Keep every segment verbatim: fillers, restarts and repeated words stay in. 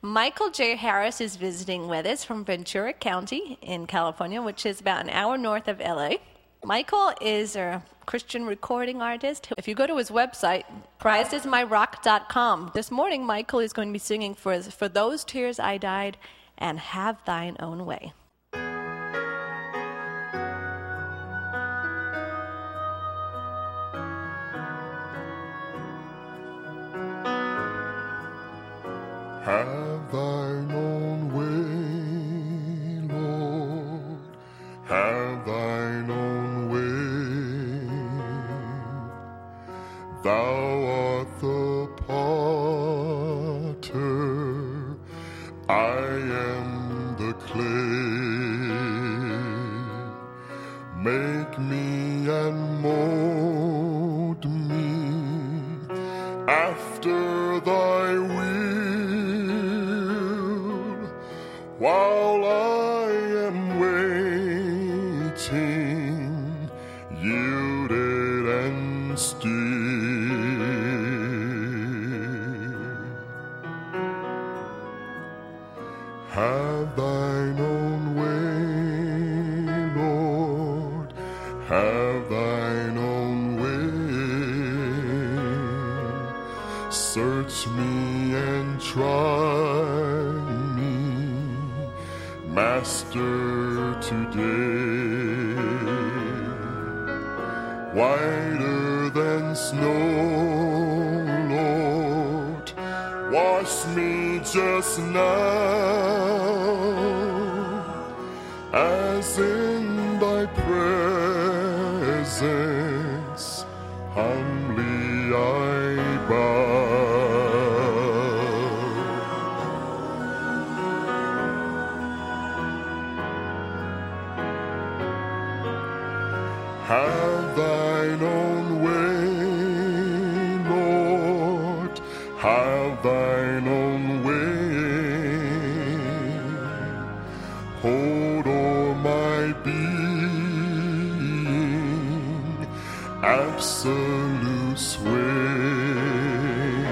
Michael J. Harris is visiting with us from Ventura County in California, which is about an hour north of L A. Michael is a Christian recording artist. If you go to his website, christ is my rock dot com, this morning Michael is going to be singing for, for Those Tears I Died and Have Thine Own Way. Have thine own way, Lord, have thine own way. Thou art the potter, I am the clay. Make me and mold me after thy will. While I am waiting, yielded and still, have thine own way, Lord, have thine own way. Search me and try, Master, today. Whiter than snow, Lord, wash me just now, as in thy presence humbly I bow. Have thine own way, Lord, have thine own way. Hold o'er my being, absolute sway.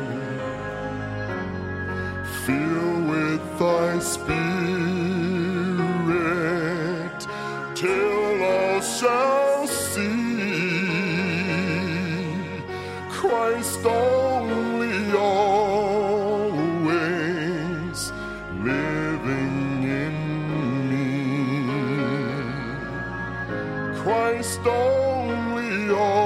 Fill with thy spirit, till all shall see Christ only, always living in me. Christ only, always